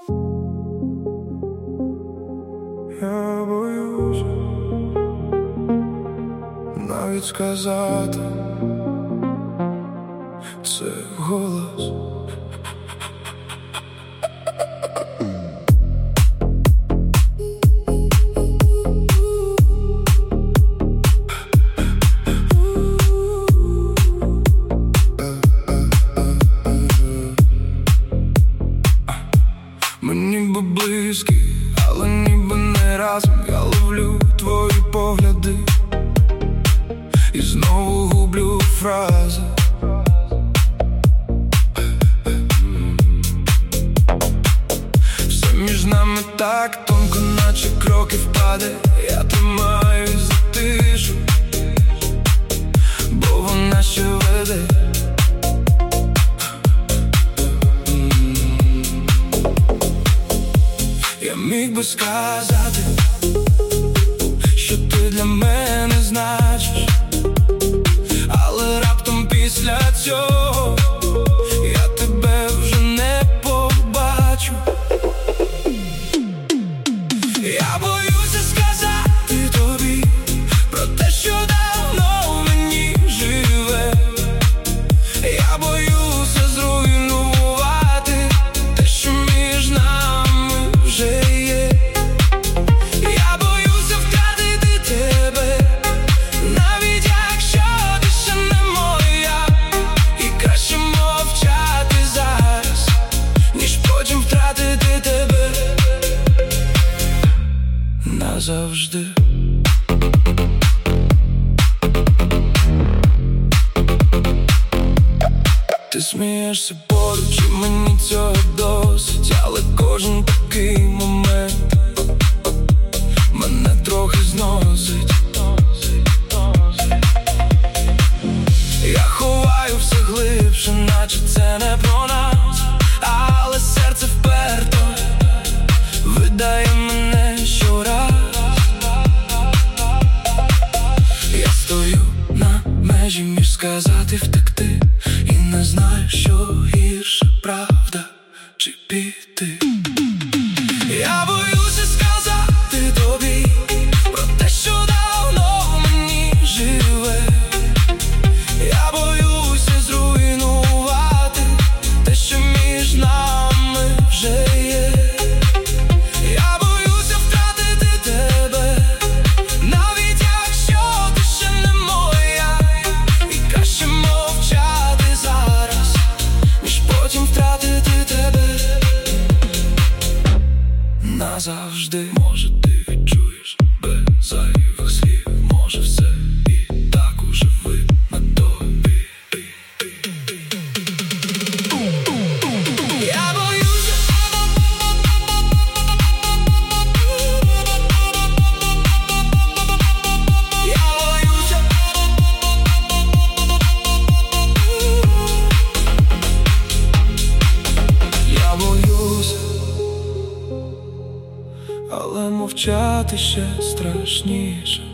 Я боюсь навіть сказати це голос. Ми ніби близькі, але ніби не разом. Я ловлю твої погляди і знову гублю фрази. Все між нами так тонко, наче кроки впаде. Я тримаюсь за тишу, бо вона ще веде. Я міг би сказати, що ти для мене значиш, але раптом після цього я тебе вже не побачу. Я боюся сказати тобі про те, що давно в мені живе. Я боюся зруйнувати те, що між нами вже є. Я боюся втратити тебе, навіть якщо ти ще не моя. І краще мовчати зараз, ніж потім втратити тебе назавжди. Ти смієшся поруч, і мені цього досить, але кожен такий момент мене трохи зносить. Я ховаю все глибше, наче це не про нас, але серце вперто видає мене щораз. Я стою на межі між сказати, втекти, і не знаю, що гірше, правда чи піти. Я боюся сказати тобі про те, що давно в мені живе. Я боюся зруйнувати те, що між нами вже є. Я боюся втратити тебе, навіть якщо ти ще не моя. І краще мовчати зараз, ніж потім втратити тебе назавжди. Може, ти відчуєш без зайвих слів, може, все і так уже видно тобі. Я боюся, я боюся, я боюся, але мовчати ще страшніше.